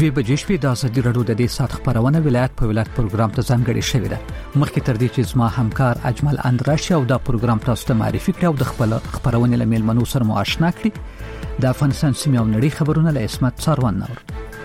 بجې شپې د ازادي راډیو د دې سات خبرونه ولایت په ولایت پروګرام ته ځانګړې شوې ده. مخکې تر دې چې زما همکار اجمل اندراشي او دا پروګرام تاسو ته معرفي کړو د خپل خبرونه لمل منو سره مو آشنا کړی. د افغانستان سیمه او نړۍ خبرونه له اسمت څاروان نور.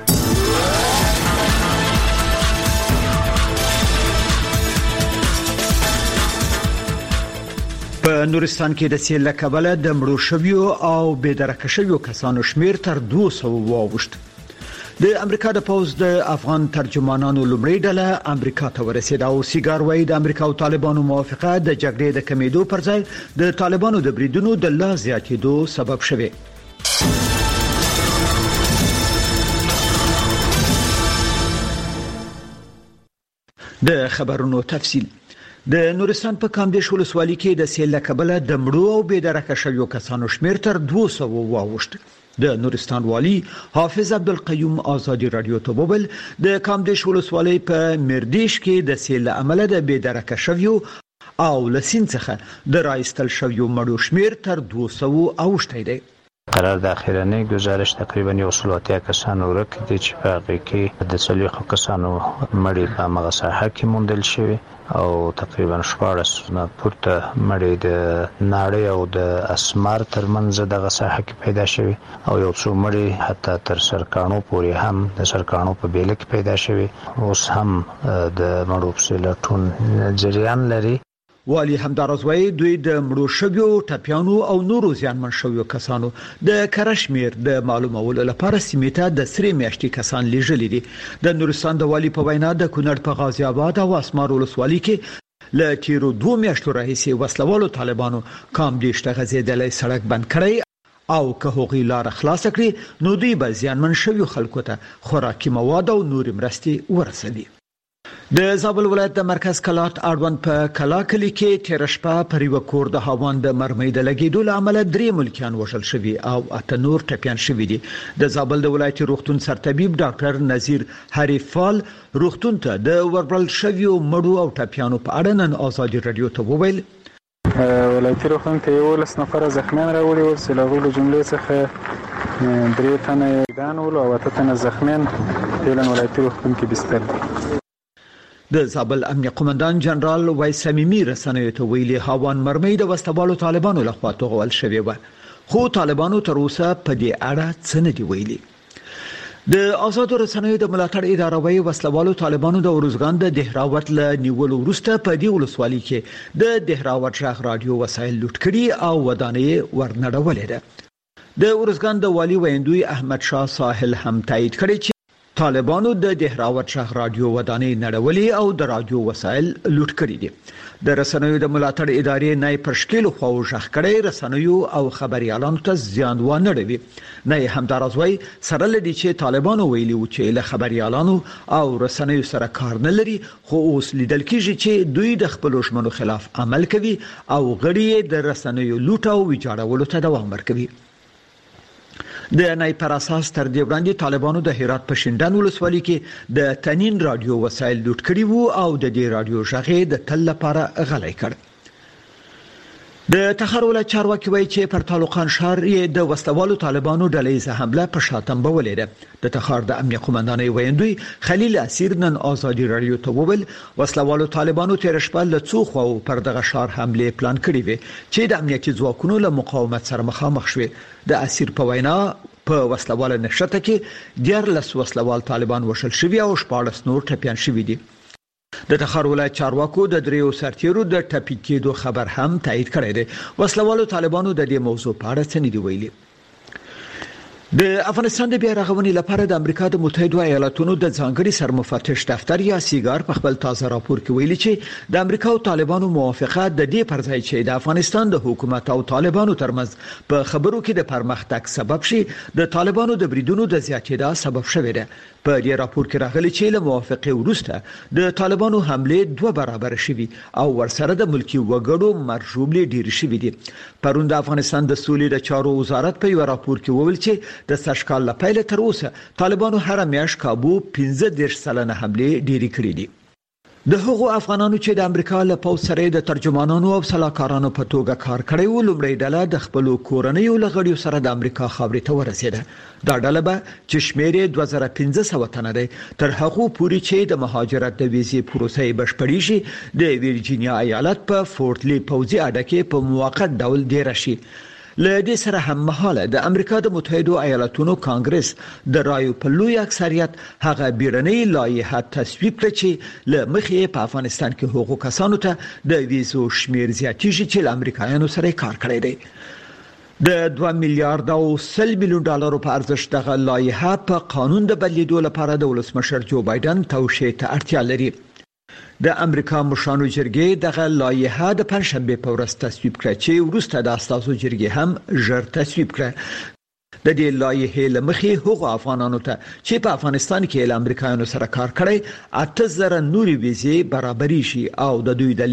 په نورستان کې د سیل له کبله د مړو شویو او بې درکه شویو کسانو شمیر تر 200 واوښت. د امریکا د پوز د افغان ترجمانانو لومړی ډله امریکا ته ورسېده او سیګار وای د امریکا او طالبانو موافقه د جګړې د کمیدو پر ځای د طالبانو د بریدونو د لا زیاتېدو سبب شوه. د خبرونو تفصیل. د نورستان په کامدیش ولسوالۍ کې د سیل له کبله د مړو او بې درکه شویو کسانو شمیر تر 200 واوښت. د نورستان والی حافظ عبدالقیوم ازادي رادیو ته وویل د کامدیش ولسوالۍ په مردیش کې د سیل له امله د بې درکه شویو او لسین څخه د رایستل شویو مړو شمیر تر 200 اوښتی دی. قرار د اخیرنۍ گزارش تقریبا 180 کسانو ورک دي چې په هغه کې د 40 کسانو مړي په هغه ساحه کې موندل شوی او تقریبا 14 نه پورته مړي د ناړې او د اسمار ترمنځ دغه ساحه کې پیدا شوی او یو څو مړي حتی تر سرکانو پورې هم د سرکانو په بیل کې پیدا شوی. اوس هم د مړو په لټون جریان لري. والی همدارزوی دوی د مړو شویو ټپیانو او نورو زیانمن شویو کسانو د کرشمیر د معلومولو لپاره سیمې ته د سری میاشتې کسان لیږلي دي. د نورستان د والی په وینا د کونړ په غازی آباد او اسمار ولسوالۍ کې ل تیرو 2 میاشتو راهیسې وسلوالو طالبانو کامدیش ته غځېدلې سړک بند کړی او که هغوی لار خلاص کړي نو دوی به زیانمن شویو خلکو ته خوراکي مواد او نور مرستې ورسوي. د زابل ولایت د مرکز کلات اړوند په کلاکلی کې تیر شپه پر یو کور د هاوان د مرمۍ د لګیدو لامل 3 ملکیان وژل شوي او 8 نور ټپیان شوي دي. د زابل د ولایتي روغتون سرطبيب ډاکټر نذیر حریفال روغتون ته د وربل شویو مړو او ټپیانو په اړه نن ازادي رادیو ته وویل ولایتي روغتون ته 11 نفر زخمیان راوړي او سلاغلو جملې څخه 3 تنه ګان او 8 تنه زخمیان په ولایتي روغتون کې بستر. د زابل امنیه قومندان جنرال وایس سمیمی رسنیو ته ویلي هاوان مرمۍ د وسلوالو طالبانو لخوا توغول شوې و خو طالبانو تر اوسه په دې اړه څه نه دی ویلي. د آزادو رسنیو د ملاتړ اداره وایي وسلوالو طالبانو د ورزګان د دهراوت له نیولو وروسته په دې ولسوالۍ کې د دهراوت ژغ رادیو وسایل لوټ کړي او ودانې ورنړولې ده. د ورزګان د والی ویندوی احمد شاه ساحل هم تایید کړي چې طالبانو د دهراوت ژغ رادیو ودانې نړولې او د رادیو وسایل لوټ کړي دي. د رسنیو د ملاتړ ادارې نه پرشکیلو خو ژغ کړي رسنیو او خبريالانو ته زیان ونه نه همدارزوي سره لدی چې طالبانو ویلي و چې له خبريالانو او رسنیو سره کار نه لري خو اوس لیدل کیږي چې دوی د خپل ژمنو خلاف عمل کوي او غړي د رسنیو لوټ او ویجاړولو ته دوام ورکوي. د نای پر اساس تر دې وړاندې طالبانو د هرات په شینډان ولسوالۍ کې د تنین رادیو وسایل لوټ کړي وو او د دې رادیو ژغې د تل لپاره غلې کړ. د تخار ولایت چارواکي وایي چې پر طالقان شهر یې د وسلوالو طالبانو ډلې حمله په شاتم بولې ده. د تخار د امنیه قومندان ویندوی خلیل اسیر نن ازادي رادیو ته وویل وسلوالو طالبانو تیر شپه له څو خو پر دغه شهر حمله پلان کړی وي چې د امنیتي ځواکونو له مقاومت سره مخامخ شوي. د اسیر په وینا په وسلوال نشته کې 14 وسلوال طالبان وشل شوي او 14 نور ټپیان شوي دي. د تخار ولایت چارواکو د دریو سرتیرو د ټپي کېدو خبر هم تایید کړی دی. وسلوالو طالبانو د دې موضوع په اړه څه نه دی ویلي. د افغانستان د بیا رغونې لپاره د امریکا د متحده ایالاتونو د ځانګړي سرمفتش دفتر یا سیګار په خپل تازه راپور کې ویلي چې د امریکا او طالبانو موافقه د دې پر ځای چې د افغانستان د حکومت او طالبانو ترمنځ په خبرو کې د پرمختګ سبب شي د طالبانو د بریدونو د زیاتېدا سبب شوی دی. په دې راپور کې راغلي چې له موافقه وروسته د طالبانو حمله 2 برابر شوي او ورسره د ملکی وګړو مرجوبلې ډیر شوي دي. پرون د افغانستان د سولې د چارو وزارت په یو راپور کې وویل چې د سشکال لپاره تر اوسه طالبانو هر میاشت کابو 15 سلنه حمله ډیری کړې دي. د هغو افغانانو چې د امریکا له پوځ سره د ترجمانانو او سلاکارانو په توګه کار کړی و لومړی ډله د خپل کورنیو لغړیو سره د امریکا خاورې ته ورسېده دا ډله به چې شمېر 2500 تنه دی تر هغه پورې چې د مهاجرت د ویزې پروسې بشپړې شي د ویرجینیا ایالت په فورت لی پوځي اډه کې په موقت ډول ډیر شي له دې سره هم مهاله د امریکا د متحده ایالاتونو کانګرس د رایو په لوی اکثریت هغه بیرنۍ لایحه تصویب کړه چې له مخې په افغانستان کې حقوقو کسانو ته د ویزو شمیر زیاتیږي چې له امریکایانو سره کار کړی دی د 2 میلیارډ او 100 میلیون ډالرو په ارزښت دغه لایحه په قانون د بدلیدو لپاره د ولسمشر جو بایدن توشیح ته اړتیا لري د امریکا مشرانو جرګې دغه لایحه د پنځشنبه په ورځ تصویب کړه چې وروسته د اساسو جرګې هم ژر تصویب کړه د دې لایحې لمخې هغو افغانانو ته چې په افغانستان کې له امریکایانو سره کار کړی 8000 نوري ویزې برابرې شي او د دوی د